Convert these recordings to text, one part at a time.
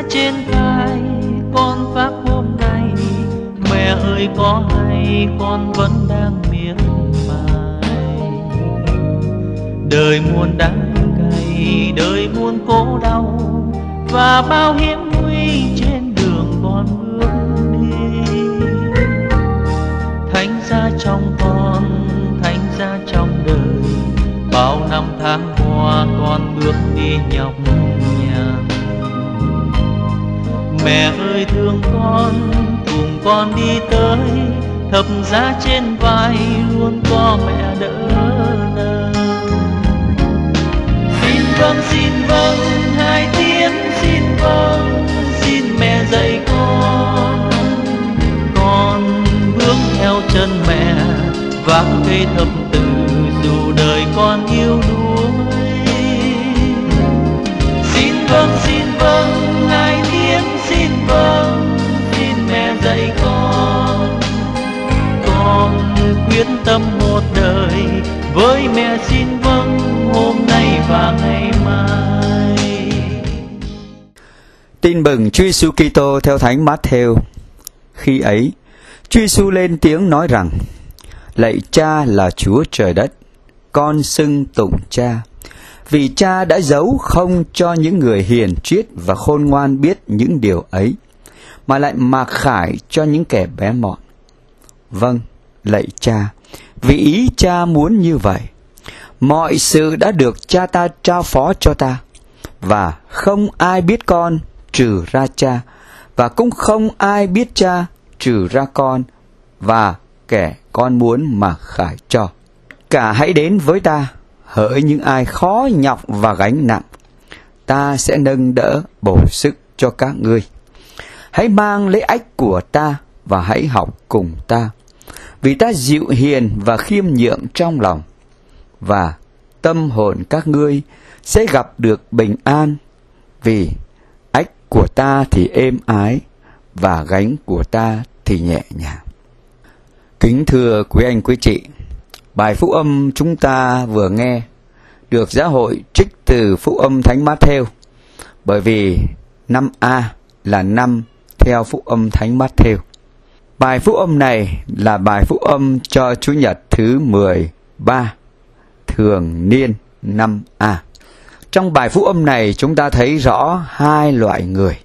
trên vai con vác hôm nay, mẹ ơi có hay con vẫn đang miệt mài. Đời muôn đắng cay, đời muôn cố đau, và bao hiểm nguy trên đường con bước đi. Thánh giá trong con, thánh giá trong đời, bao năm tháng qua con bước đi nhọc nhằn. Mẹ ơi thương con, cùng con đi tới, thập giá trên vai luôn có mẹ đỡ nâng. Xin vâng, hai tiếng xin vâng, xin mẹ dạy con bước theo chân mẹ, vác cây thập tự dù đời con yêu đuối. Xin vâng, hai tiếng xin vâng, xin mẹ dạy con quyết tâm một đời với mẹ. Xin vâng hôm nay và ngày mai. Tin mừng Chúa Giêsu Kitô theo Thánh Matthew. Khi ấy, Chúa Giêsu lên tiếng nói rằng: Lạy Cha là Chúa trời đất, con xưng tụng Cha, vì Cha đã giấu không cho những người hiền triết và khôn ngoan biết những điều ấy, mà lại mặc khải cho những kẻ bé mọn. Vâng, lạy Cha, vì ý Cha muốn như vậy. Mọi sự đã được Cha ta trao phó cho ta, và không ai biết con trừ ra Cha, và cũng không ai biết Cha trừ ra con, và kẻ con muốn mặc khải cho. Cả hãy đến với ta, hỡi những ai khó nhọc và gánh nặng, ta sẽ nâng đỡ bổ sức cho các ngươi. Hãy mang lấy ách của ta và hãy học cùng ta, vì ta dịu hiền và khiêm nhượng trong lòng, và tâm hồn các ngươi sẽ gặp được bình an, vì ách của ta thì êm ái và gánh của ta thì nhẹ nhàng. Kính thưa quý anh quý chị, bài phúc âm chúng ta vừa nghe được giáo hội trích từ phúc âm Thánh Matthew, bởi vì năm A là năm theo phúc âm Thánh Matthew. Bài phúc âm này là bài phúc âm cho Chủ nhật thứ 13 thường niên năm A. Trong bài phúc âm này chúng ta thấy rõ hai loại người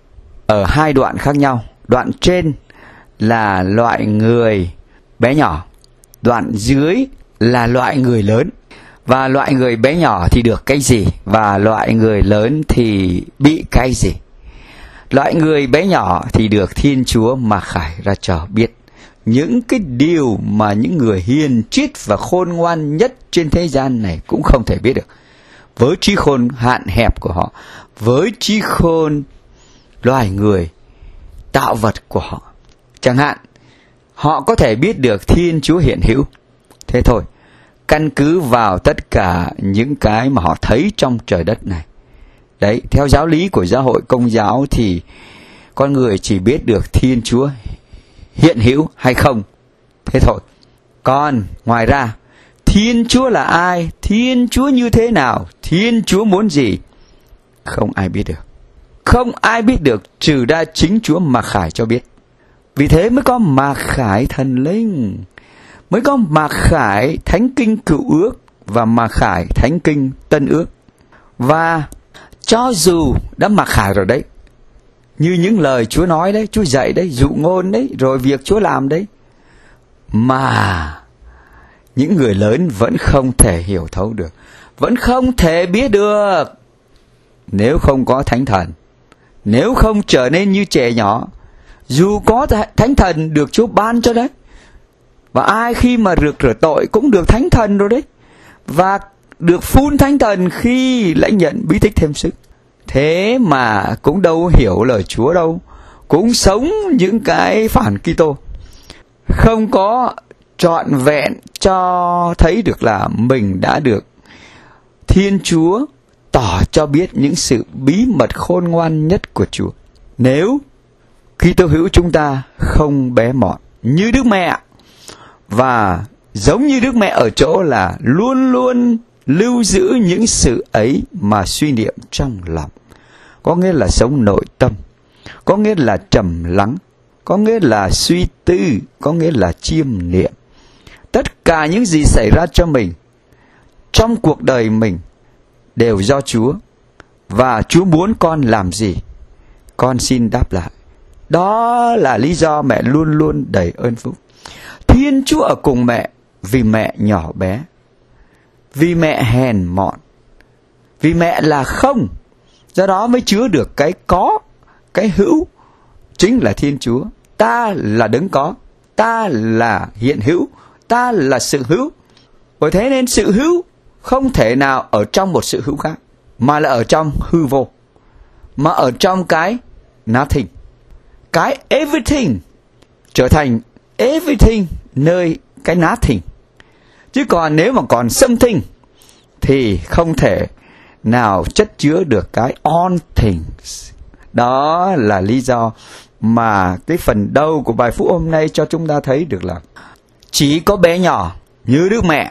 ở hai đoạn khác nhau. Đoạn trên là loại người bé nhỏ, đoạn dưới là loại người lớn. Và loại người bé nhỏ thì được cái gì, và loại người lớn thì bị cái gì. Loại người bé nhỏ thì được Thiên Chúa mặc khải ra cho biết những cái điều mà những người hiền triết và khôn ngoan nhất trên thế gian này cũng không thể biết được, với trí khôn hạn hẹp của họ, với trí khôn loài người tạo vật của họ. Chẳng hạn, họ có thể biết được Thiên Chúa hiện hữu. Thế thôi, căn cứ vào tất cả những cái mà họ thấy trong trời đất này. Đấy, theo giáo lý của giáo hội Công giáo thì con người chỉ biết được Thiên Chúa hiện hữu hay không. Thế thôi. Còn ngoài ra, Thiên Chúa là ai? Thiên Chúa như thế nào? Thiên Chúa muốn gì? Không ai biết được. Không ai biết được trừ ra chính Chúa mặc khải cho biết. Vì thế mới có mặc khải thần linh, mới có mặc khải Thánh Kinh Cựu Ước và mặc khải Thánh Kinh Tân Ước. Và cho dù đã mặc khải rồi đấy, như những lời Chúa nói đấy, Chúa dạy đấy, dụ ngôn đấy, rồi việc Chúa làm đấy, mà những người lớn vẫn không thể hiểu thấu được, vẫn không thể biết được. Nếu không có Thánh Thần, nếu không trở nên như trẻ nhỏ, dù có Thánh Thần được Chúa ban cho đấy, và ai khi mà được rửa tội cũng được Thánh Thần rồi đấy, và được phun Thánh Thần khi lãnh nhận bí tích thêm sức, thế mà cũng đâu hiểu lời Chúa đâu, cũng sống những cái phản Kitô, không có trọn vẹn cho thấy được là mình đã được Thiên Chúa tỏ cho biết những sự bí mật khôn ngoan nhất của Chúa. Nếu Kitô hữu chúng ta không bé mọn như Đức Mẹ, và giống như Đức Mẹ ở chỗ là luôn luôn lưu giữ những sự ấy mà suy niệm trong lòng, có nghĩa là sống nội tâm, có nghĩa là trầm lắng, có nghĩa là suy tư, có nghĩa là chiêm niệm. Tất cả những gì xảy ra cho mình trong cuộc đời mình đều do Chúa. Và Chúa muốn con làm gì, con xin đáp lại. Đó là lý do mẹ luôn luôn đầy ơn phúc. Thiên Chúa ở cùng mẹ vì mẹ nhỏ bé, vì mẹ hèn mọn, vì mẹ là không. Do đó mới chứa được cái có, cái hữu, chính là Thiên Chúa. Ta là đấng có, ta là hiện hữu, ta là sự hữu. Bởi thế nên sự hữu không thể nào ở trong một sự hữu khác, mà là ở trong hư vô, mà ở trong cái nothing. Cái everything trở thành everything nơi cái nothing. Chứ còn nếu mà còn something thì không thể nào chất chứa được cái all things. Đó là lý do mà cái phần đầu của bài phúc hôm nay cho chúng ta thấy được là chỉ có bé nhỏ như Đức Mẹ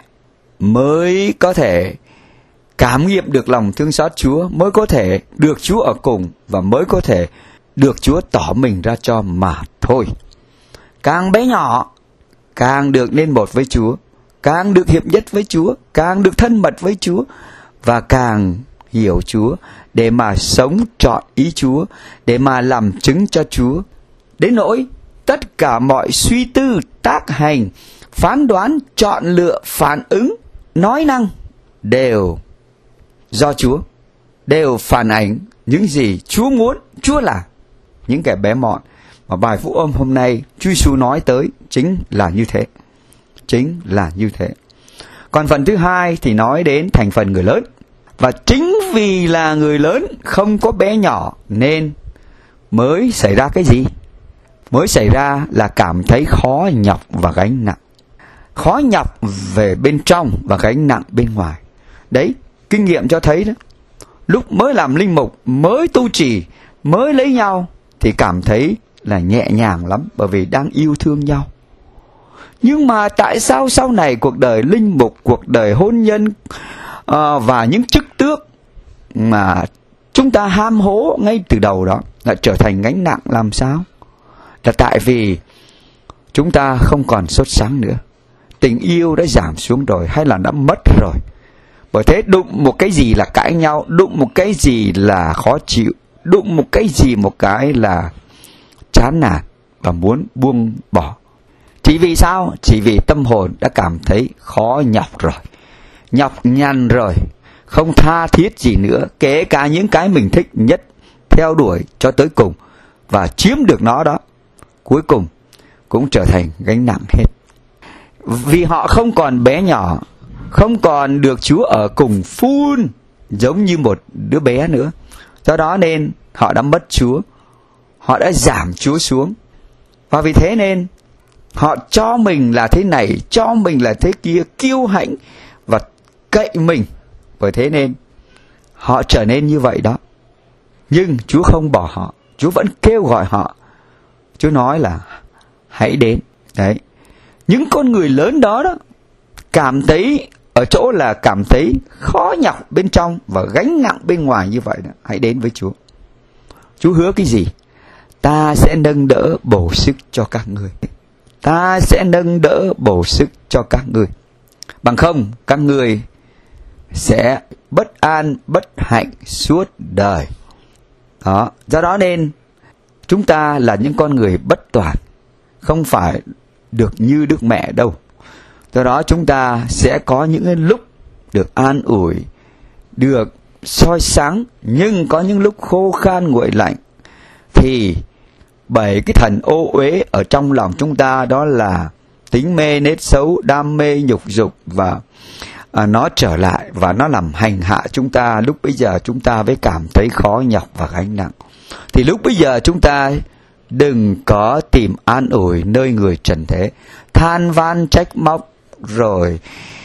mới có thể cảm nghiệm được lòng thương xót Chúa, mới có thể được Chúa ở cùng, và mới có thể được Chúa tỏ mình ra cho mà thôi. Càng bé nhỏ càng được nên một với Chúa, càng được hiệp nhất với Chúa, càng được thân mật với Chúa, và càng hiểu Chúa để mà sống trọn ý Chúa, để mà làm chứng cho Chúa. Đến nỗi tất cả mọi suy tư, tác hành, phán đoán, chọn lựa, phản ứng, nói năng đều do Chúa, đều phản ảnh những gì Chúa muốn, Chúa là. Những kẻ bé mọn mà bài phúc âm hôm nay Chúa Giêsu nói tới chính là như thế. Chính là như thế. Còn phần thứ hai thì nói đến thành phần người lớn. Và chính vì là người lớn không có bé nhỏ nên mới xảy ra cái gì? Mới xảy ra là cảm thấy khó nhọc và gánh nặng. Khó nhọc về bên trong và gánh nặng bên ngoài. Đấy, kinh nghiệm cho thấy đó. Lúc mới làm linh mục, mới tu trì, mới lấy nhau thì cảm thấy là nhẹ nhàng lắm, bởi vì đang yêu thương nhau. Nhưng mà tại sao sau này cuộc đời linh mục, cuộc đời hôn nhân và những chức tước mà chúng ta ham hố ngay từ đầu đó lại trở thành gánh nặng làm sao? Là tại vì chúng ta không còn sốt sáng nữa. Tình yêu đã giảm xuống rồi, hay là đã mất rồi. Bởi thế đụng một cái gì là cãi nhau, đụng một cái gì là khó chịu, đụng một cái gì một cái là chán nản và muốn buông bỏ. Chỉ vì sao? Chỉ vì tâm hồn đã cảm thấy khó nhọc rồi, nhọc nhằn rồi, không tha thiết gì nữa, kể cả những cái mình thích nhất, theo đuổi cho tới cùng và chiếm được nó đó, cuối cùng cũng trở thành gánh nặng hết. Vì họ không còn bé nhỏ, không còn được Chúa ở cùng full giống như một đứa bé nữa. Do đó nên họ đã mất Chúa, họ đã giảm Chúa xuống. Và vì thế nên họ cho mình là thế này, cho mình là thế kia, kiêu hãnh và cậy mình. Bởi thế nên họ trở nên như vậy đó. Nhưng Chúa không bỏ họ, Chúa vẫn kêu gọi họ. Chúa nói là hãy đến. Đấy, những con người lớn đó đó cảm thấy ở chỗ là cảm thấy khó nhọc bên trong và gánh nặng bên ngoài như vậy đó. Hãy đến với Chúa. Chúa hứa cái gì? Ta sẽ nâng đỡ bổ sức cho các ngươi. Ta sẽ nâng đỡ bổ sức cho các ngươi. Bằng không các ngươi sẽ bất an, bất hạnh suốt đời. Đó. Do đó nên chúng ta là những con người bất toàn, không phải được như Đức Mẹ đâu. Do đó chúng ta sẽ có những lúc được an ủi, được soi sáng, nhưng có những lúc khô khan nguội lạnh. Thì bởi cái thần ô uế ở trong lòng chúng ta, đó là tính mê nết xấu, đam mê nhục dục, và nó trở lại và nó làm hành hạ chúng ta. Lúc bây giờ chúng ta mới cảm thấy khó nhọc và gánh nặng. Thì lúc bây giờ chúng ta đừng có tìm an ủi nơi người trần thế, than van trách móc rồi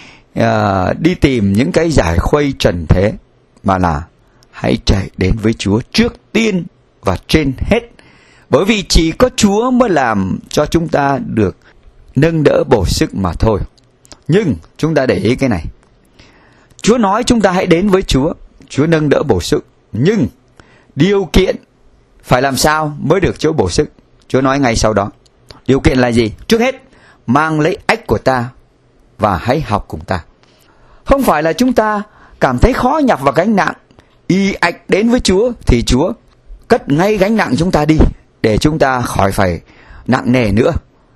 đi tìm những cái giải khuây trần thế, mà là hãy chạy đến với Chúa trước tiên và trên hết. Bởi vì chỉ có Chúa mới làm cho chúng ta được nâng đỡ bổ sức mà thôi. Nhưng chúng ta để ý cái này, Chúa nói chúng ta hãy đến với Chúa, Chúa nâng đỡ bổ sức. Nhưng Điều kiện phải làm sao mới được Chúa bổ sức. Chúa nói ngay sau đó. Điều kiện là gì? Trước hết, mang lấy ách của ta và hãy học cùng ta. Không phải là chúng ta cảm thấy khó nhọc và gánh nặng, y ạch đến với Chúa thì Chúa cất ngay gánh nặng chúng ta đi, để chúng ta khỏi phải nặng nề nữa.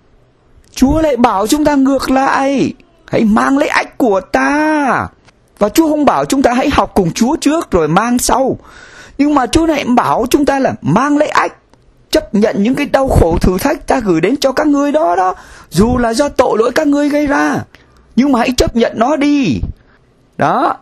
Chúa lại bảo chúng ta ngược lại, hãy mang lấy ách của ta. Và Chúa không bảo chúng ta hãy học cùng Chúa trước rồi mang sau, nhưng mà Chúa lại bảo chúng ta là mang lấy ách, chấp nhận những cái đau khổ thử thách ta gửi đến cho các ngươi đó, dù là do tội lỗi các ngươi gây ra, nhưng mà hãy chấp nhận nó đi. Đó,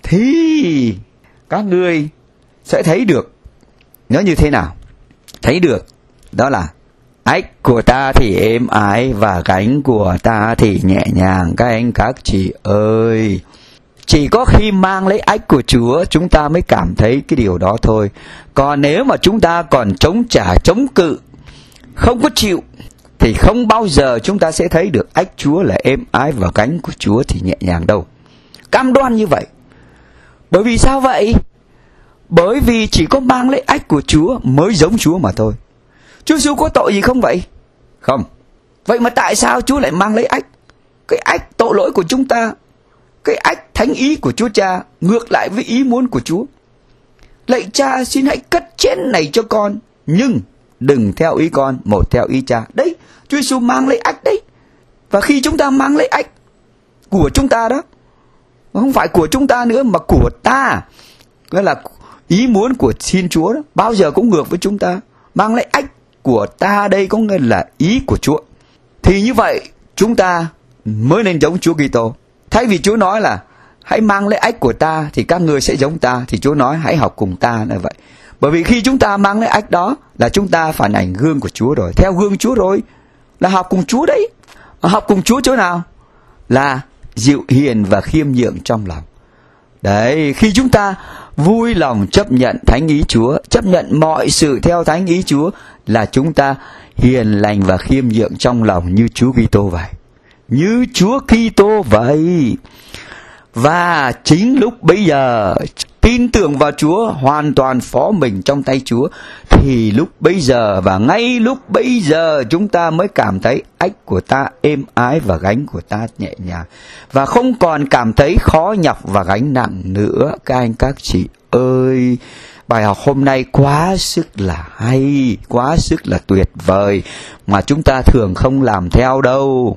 thì các ngươi sẽ thấy được nó như thế nào. Thấy được đó là ách của ta thì êm ái và gánh của ta thì nhẹ nhàng. Các anh các chị ơi, chỉ có khi mang lấy ách của Chúa chúng ta mới cảm thấy cái điều đó thôi. Còn nếu mà chúng ta còn chống trả, chống cự, không có chịu, thì không bao giờ chúng ta sẽ thấy được ách Chúa là êm ái và gánh của Chúa thì nhẹ nhàng đâu. Cam đoan như vậy. Bởi vì sao vậy? Bởi vì chỉ có mang lấy ách của Chúa mới giống Chúa mà thôi. Chúa Giêsu có tội gì không vậy? Không. Vậy mà tại sao Chúa lại mang lấy ách? Cái ách tội lỗi của chúng ta, cái ách thánh ý của Chúa Cha ngược lại với ý muốn của Chúa. Lạy Cha, xin hãy cất chén này cho con, nhưng đừng theo ý con, một theo ý Cha. Đấy, Chúa Giêsu mang lấy ách đấy. Và khi chúng ta mang lấy ách của chúng ta đó, không phải của chúng ta nữa mà của ta, nghĩa là ý muốn của Thiên Chúa đó, bao giờ cũng ngược với chúng ta. Mang lấy ách của ta đây có nghĩa là ý của Chúa. Thì như vậy chúng ta mới nên giống Chúa Kitô. Thay vì Chúa nói là hãy mang lấy ách của ta thì các ngươi sẽ giống ta, thì Chúa nói hãy học cùng ta là vậy. Bởi vì khi chúng ta mang lấy ách đó là chúng ta phản ảnh gương của Chúa rồi, theo gương Chúa rồi, là học cùng Chúa đấy. Học cùng Chúa chỗ nào? Là dịu hiền và khiêm nhượng trong lòng. Đấy, khi chúng ta vui lòng chấp nhận thánh ý Chúa, chấp nhận mọi sự theo thánh ý Chúa, là chúng ta hiền lành và khiêm nhượng trong lòng như Chúa Kitô vậy. Như Chúa Kitô vậy. Và chính lúc bây giờ tin tưởng vào Chúa, hoàn toàn phó mình trong tay Chúa, thì lúc bấy giờ và ngay lúc bấy giờ chúng ta mới cảm thấy ách của ta êm ái và gánh của ta nhẹ nhàng, và không còn cảm thấy khó nhọc và gánh nặng nữa. Các anh các chị ơi, bài học hôm nay quá sức là hay, quá sức là tuyệt vời, mà chúng ta thường không làm theo đâu.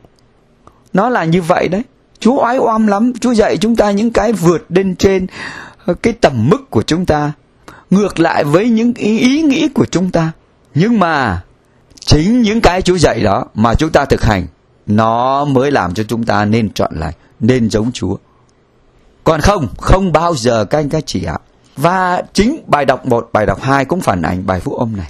Nó là như vậy đấy. Chúa oái oăm lắm. Chúa dạy chúng ta những cái vượt lên trên cái tầm mức của chúng ta, ngược lại với những ý nghĩ của chúng ta. Nhưng mà chính những cái Chúa dạy đó mà chúng ta thực hành, nó mới làm cho chúng ta nên chọn lại, nên giống Chúa. Còn không bao giờ các anh các chị ạ. Và chính bài đọc 1, bài đọc 2 cũng phản ảnh bài phúc âm này.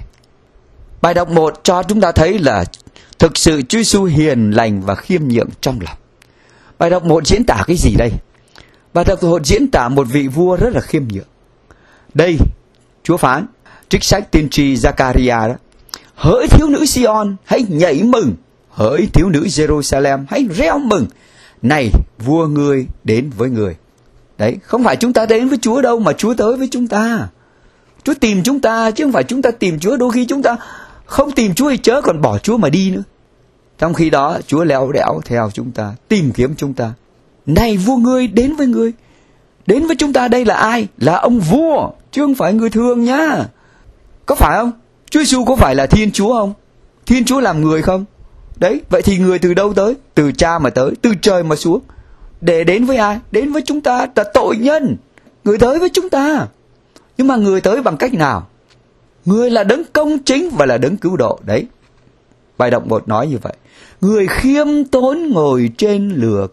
Bài đọc 1 cho chúng ta thấy là thực sự Chúa Giêsu hiền lành và khiêm nhượng trong lòng. Bài đọc 1 diễn tả cái gì đây? Bài đọc 1 diễn tả một vị vua rất là khiêm nhượng. Đây, Chúa phán, trích sách tiên tri Giê-ca-ri-a đó: hỡi thiếu nữ Si-on, hãy nhảy mừng, hỡi thiếu nữ Giê-ru-sa-lem, hãy reo mừng, này vua ngươi đến với người. Đấy, không phải chúng ta đến với Chúa đâu, mà Chúa tới với chúng ta. Chúa tìm chúng ta, chứ không phải chúng ta tìm Chúa. Đôi khi chúng ta không tìm Chúa thì chớ còn bỏ Chúa mà đi nữa. Trong khi đó Chúa leo đẽo theo chúng ta, tìm kiếm chúng ta. Này vua ngươi đến với ngươi. Đến với chúng ta đây là ai? Là ông vua, chứ không phải người thường nhá. Có phải không? Chúa Giêsu có phải là Thiên Chúa không? Thiên Chúa làm người không? Đấy, vậy thì người từ đâu tới? Từ Cha mà tới, từ trời mà xuống. Để đến với ai? Đến với chúng ta là tội nhân. Người tới với chúng ta. Nhưng mà người tới bằng cách nào? Người là đấng công chính và là đấng cứu độ. Đấy, bài đọc 1 nói như vậy. Người khiêm tốn ngồi trên lừa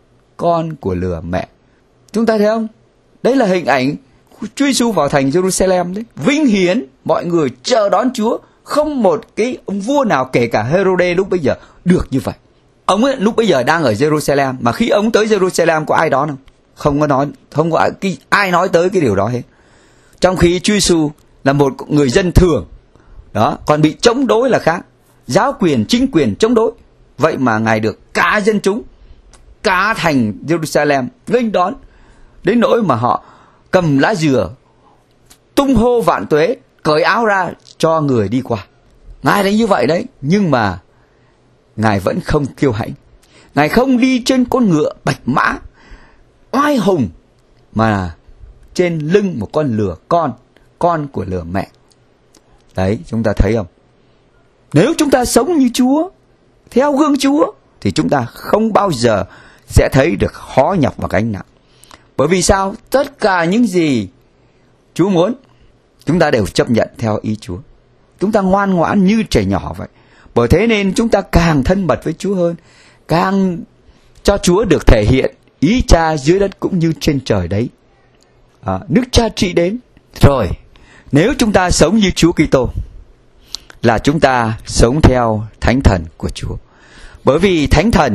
con của lừa mẹ. Chúng ta thấy không? Đấy là hình ảnh Chúa Giêsu vào thành Jerusalem đấy. Vinh hiển, mọi người chờ đón Chúa. Không một cái ông vua nào, kể cả Herode lúc bấy giờ, được như vậy. Ông ấy lúc bấy giờ đang ở Jerusalem, mà khi ông tới Jerusalem có ai đón không? Không có nói, không có ai nói tới cái điều đó hết. Trong khi Chúa Giêsu là một người dân thường, đó, còn bị chống đối là khác. Giáo quyền, chính quyền chống đối. Vậy mà Ngài được cả dân chúng, cả thành Jerusalem nghênh đón, đến nỗi mà họ cầm lá dừa tung hô vạn tuế, cởi áo ra cho người đi qua. Ngài thấy như vậy đấy, nhưng mà Ngài vẫn không kiêu hãnh. Ngài không đi trên con ngựa bạch mã oai hùng, mà trên lưng một con lừa con của lừa mẹ. Đấy, chúng ta thấy không? Nếu chúng ta sống như Chúa, theo gương Chúa, thì chúng ta không bao giờ sẽ thấy được khó nhọc và gánh nặng. Bởi vì sao? Tất cả những gì Chúa muốn, chúng ta đều chấp nhận theo ý Chúa. Chúng ta ngoan ngoãn như trẻ nhỏ vậy. Bởi thế nên chúng ta càng thân mật với Chúa hơn, càng cho Chúa được thể hiện ý Cha dưới đất cũng như trên trời đấy. Nước Cha trị đến. Rồi, nếu chúng ta sống như Chúa Kitô, là chúng ta sống theo Thánh Thần của Chúa. Bởi vì Thánh Thần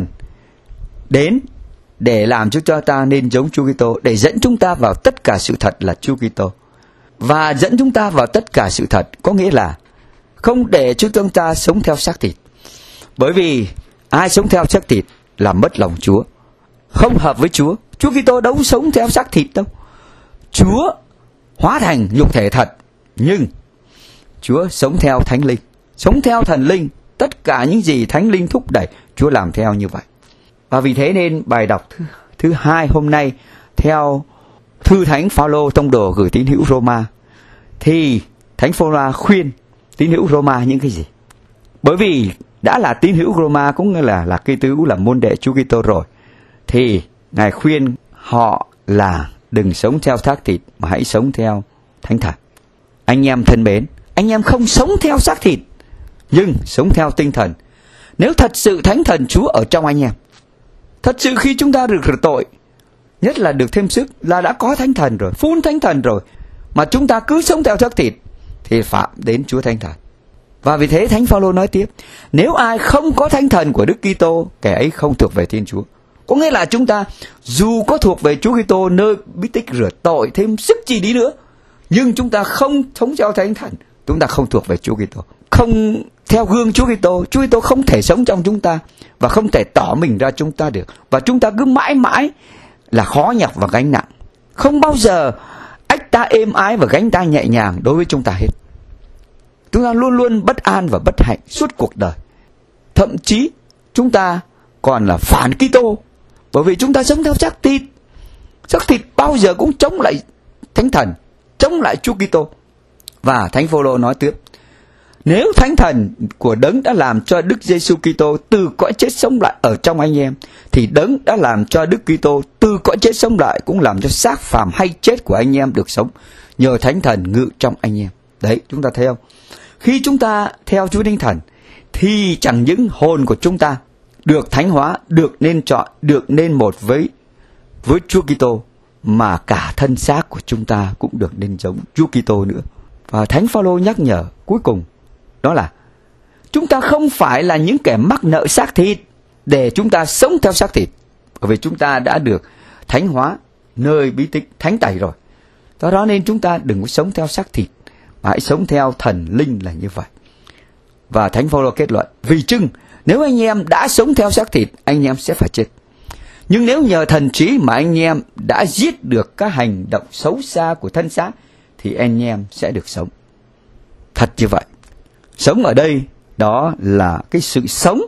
đến để làm cho ta nên giống Chúa Kitô, để dẫn chúng ta vào tất cả sự thật là Chúa Kitô. Và dẫn chúng ta vào tất cả sự thật có nghĩa là không để cho chúng ta sống theo xác thịt. Bởi vì ai sống theo xác thịt là mất lòng Chúa, không hợp với Chúa. Chúa Kitô đâu sống theo xác thịt đâu. Chúa hóa thành nhục thể thật, nhưng Chúa sống theo Thánh Linh, sống theo Thần Linh. Tất cả những gì Thánh Linh thúc đẩy, Chúa làm theo như vậy. Và vì thế nên bài đọc thứ hai hôm nay theo thư Thánh Phaolô tông đồ gửi tín hữu Roma, thì Thánh Phaolô khuyên tín hữu Roma những cái gì? Bởi vì đã là tín hữu Roma cũng là Kitô, là môn đệ Chúa Kitô rồi, thì Ngài khuyên họ là đừng sống theo xác thịt mà hãy sống theo Thánh Thần. Anh em thân mến, anh em không sống theo xác thịt nhưng sống theo tinh thần. Nếu thật sự Thánh Thần Chúa ở trong anh em, thật sự khi chúng ta được rửa tội, nhất là được thêm sức, là đã có Thánh Thần rồi, phun Thánh Thần rồi, mà chúng ta cứ sống theo xác thịt thì phạm đến Chúa Thánh Thần. Và vì thế Thánh Phaolô nói tiếp, nếu ai không có Thánh Thần của Đức Kitô, kẻ ấy không thuộc về Thiên Chúa. Có nghĩa là chúng ta dù có thuộc về Chúa Kitô, nơi bí tích rửa tội thêm sức gì đi nữa, nhưng chúng ta không sống theo Thánh Thần, chúng ta không thuộc về Chúa Kitô, không theo gương Chúa Kitô. Chúa Kitô không thể sống trong chúng ta và không thể tỏ mình ra chúng ta được, và chúng ta cứ mãi mãi là khó nhọc và gánh nặng. Không bao giờ ách ta êm ái và gánh ta nhẹ nhàng đối với chúng ta hết. Chúng ta luôn luôn bất an và bất hạnh suốt cuộc đời. Thậm chí chúng ta còn là phản Kitô, bởi vì chúng ta sống theo xác thịt. Xác thịt bao giờ cũng chống lại Thánh Thần, chống lại Chúa Kitô. Và Thánh Phaolô nói tiếp, nếu Thánh Thần của Đấng đã làm cho Đức Giêsu Kitô từ cõi chết sống lại ở trong anh em, thì Đấng đã làm cho Đức Kitô từ cõi chết sống lại cũng làm cho xác phàm hay chết của anh em được sống nhờ Thánh Thần ngự trong anh em. Đấy, chúng ta thấy không? Khi chúng ta theo Chúa Thánh Thần thì chẳng những hồn của chúng ta được thánh hóa, được nên chọn, được nên một với Chúa Kitô, mà cả thân xác của chúng ta cũng được nên giống Chúa Kitô nữa. Và Thánh Phaolô nhắc nhở cuối cùng đó là chúng ta không phải là những kẻ mắc nợ xác thịt để chúng ta sống theo xác thịt, bởi vì chúng ta đã được thánh hóa nơi bí tích thánh tẩy rồi. Do đó nên chúng ta đừng có sống theo xác thịt mà hãy sống theo Thần Linh là như vậy. Và Thánh Phaolô kết luận, vì chưng nếu anh em đã sống theo xác thịt, anh em sẽ phải chết. Nhưng nếu nhờ thần trí mà anh em đã giết được các hành động xấu xa của thân xác, thì anh em sẽ được sống. Thật như vậy. Sống ở đây đó là cái sự sống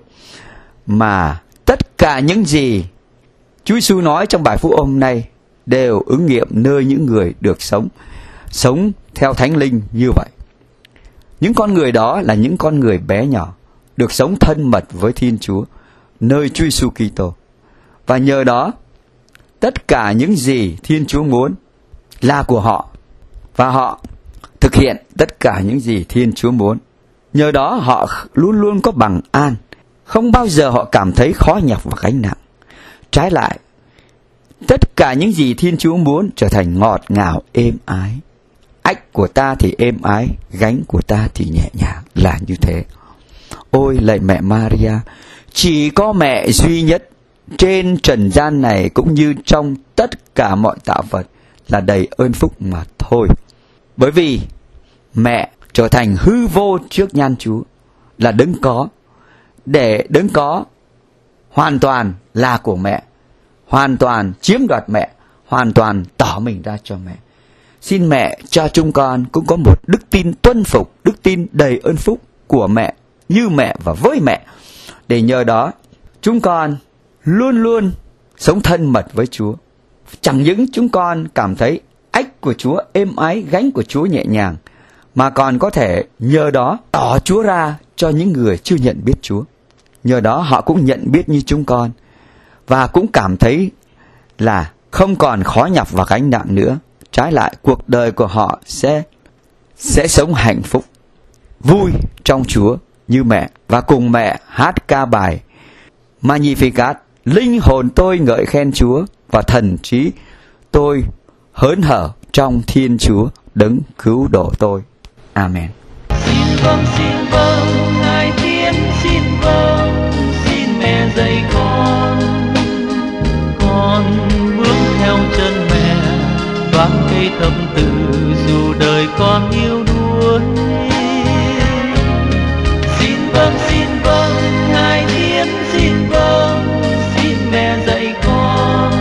mà tất cả những gì Chúa Giêsu nói trong bài phúc âm này đều ứng nghiệm nơi những người được sống theo Thánh Linh như vậy. Những con người đó là những con người bé nhỏ, được sống thân mật với Thiên Chúa, nơi Chúa Giêsu Kitô. Và nhờ đó, tất cả những gì Thiên Chúa muốn là của họ, và họ thực hiện tất cả những gì Thiên Chúa muốn. Nhờ đó họ luôn luôn có bằng an, không bao giờ họ cảm thấy khó nhọc và gánh nặng. Trái lại, tất cả những gì Thiên Chúa muốn trở thành ngọt ngào êm ái. Ách của ta thì êm ái, gánh của ta thì nhẹ nhàng, là như thế. Ôi lạy mẹ Maria, chỉ có mẹ duy nhất trên trần gian này cũng như trong tất cả mọi tạo vật là đầy ơn phúc mà thôi. Bởi vì mẹ trở thành hư vô trước nhan Chúa, là đấng có, để đấng có hoàn toàn là của mẹ, hoàn toàn chiếm đoạt mẹ, hoàn toàn tỏ mình ra cho mẹ. Xin mẹ cho chúng con cũng có một đức tin tuân phục, đức tin đầy ơn phúc của mẹ, như mẹ và với mẹ, để nhờ đó chúng con luôn luôn sống thân mật với Chúa. Chẳng những chúng con cảm thấy ách của Chúa êm ái, gánh của Chúa nhẹ nhàng, mà còn có thể nhờ đó tỏ Chúa ra cho những người chưa nhận biết Chúa. Nhờ đó họ cũng nhận biết như chúng con, và cũng cảm thấy là không còn khó nhọc và gánh nặng nữa. Trái lại, cuộc đời của họ sẽ sống hạnh phúc, vui trong Chúa như mẹ, và cùng mẹ hát ca bài Magnificat. Linh hồn tôi ngợi khen Chúa, và thần trí tôi hớn hở trong Thiên Chúa đấng cứu độ tôi. Amen. Xin vâng, Ngài Thiên xin vâng, xin mẹ dạy con bước theo chân mẹ, vác cây thập tự dù đời con yêu đuối. Xin vâng, Ngài Thiên xin vâng, xin mẹ dạy con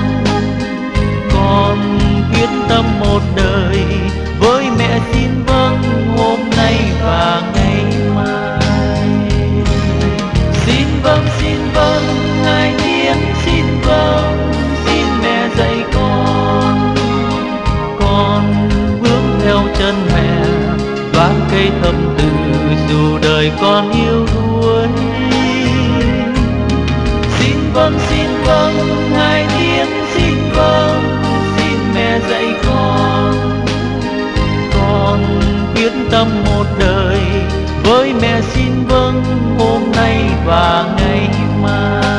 quyết tâm một đời với mẹ. Xin vâng hôm nay và ngày mai. Xin vâng, Ngài Thiên xin vâng, xin mẹ dạy con bước theo chân mẹ, vác cây thập tự dù đời con yêu đuối. Xin vâng, Ngài Thiên xin vâng, xin mẹ dạy con quyết tâm một đời với mẹ. Xin vâng hôm nay và ngày mai.